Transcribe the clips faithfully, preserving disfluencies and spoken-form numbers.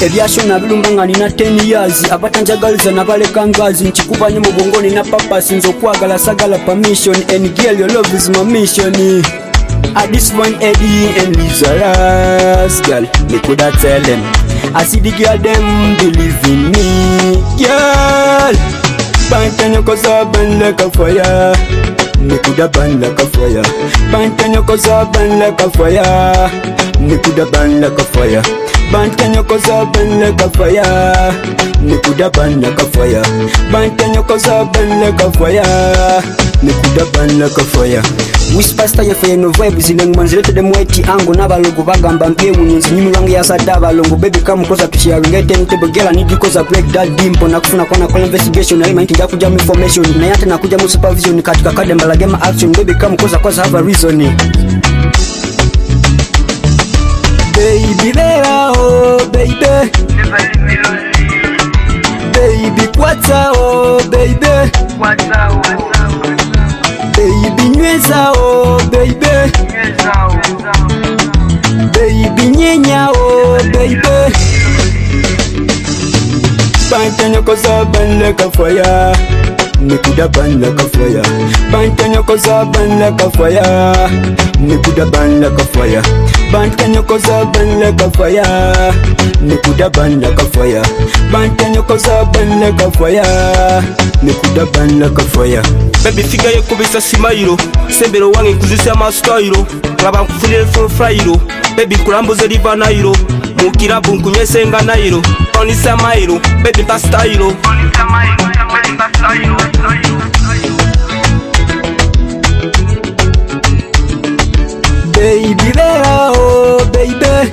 Ebyashona bilumbanga nina ten years abatanjagaliza nabaleka ngazi nchikupanye mu bongoni na papa sinzo kwagala sagala permission and girl your love is my mission. At this point Eddie and Lizaras girl me coulda tell them I see the girl them believe in me girl. Pantanya koza ban like a fire me coulda ban like a fire. Pantanya koza ban like a fire me coulda ban like a fire. Pantanya koza ban like a fire me coulda ban like a fire. Pantanya koza ban like a fire me coulda ban like a fire. Whisper style ya fire no vibe zileng manzilete dem white ango n'abalogo bagamba mpiye munyinzi nyimirango ya sada balongo baby come cause to share ngete ntebe girl I need you cause I break that dimpo na kufuna kona kwa investigation na mind ya kuja information na yata na kuja mu supervision katika kademba la game action baby come cause cause have a reason. Baby there oh baby baby kwata oh baby kwata oh baby nyweza oh baby nyweza oh baby nyenya oh baby. Pantanya koza ban like a fire me coulda ban like a fire. Pantanya koza ban like a fire me coulda ban like a fire. Pantanya koza ban like a fire me coulda ban like a fire. Pantanya koza ban like a fire me coulda ban like a fire. Baby figure ye kubisa simairo sembero wange kuzisa mastoiro ngaba nkufunire for frairo baby kurambuze riva nairo mukirabu nkunyese nga nairo onisa mairo baby pastairo onisa mairo baby pastairo. Baby there oh baby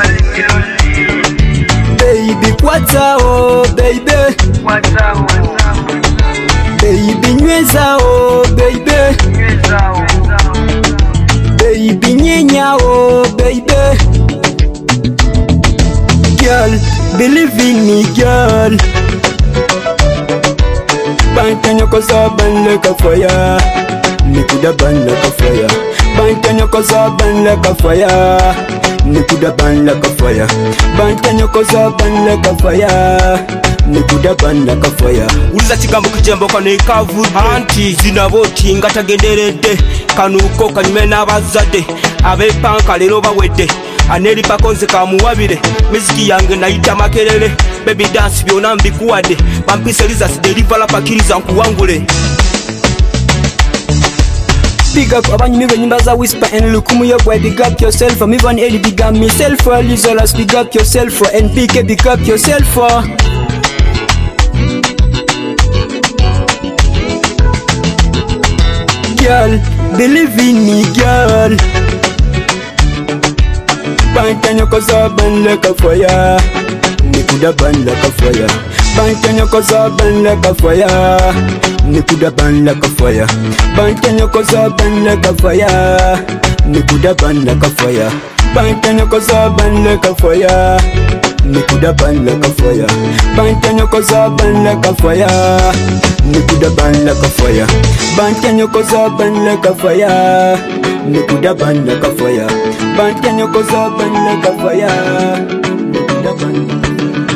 baby kwata oh baby kwata oh baby nyweza oh baby nyweza oh baby nyenya oh baby. Girl believe in me girl. Pantanya koza ban like a fire me coulda ban like a fire. Pantanya koza ban like a fire me coulda ban like a fire. Pantanya koza ban like a fire me coulda ban like a fire. Uliza kigambo kijembo kane kavu anti zinaboti ngatagenderede kanuko kanyime n'abazadde abepanka lero bawedde aneri pakonze kamuwabire miziki yange nayita makerere baby dance byona mbikuwadde bampise Lizas deliver la pakiriza nkuwangule. Big up abanyumi benyimba za Whisper and Lukumu yo boy big up yourself. I'm even Eddie big up myself for Lizaras big up yourself for N P K big up yourself for girl believe in me girl. Pantanya koza ban like a fire me coulda ban like a fire. Pantanya koza ban like a fire me coulda ban like a fire. Pantanya koza ban like a fire me coulda ban like a fire. Pantanya koza ban like a fire me coulda ban like a fire. Pantanya koza ban like a fire me coulda ban like a fire. Pantanya koza ban like a fire me coulda ban like a fire. Pantanya koza ban like a fire me coulda ban like a fire.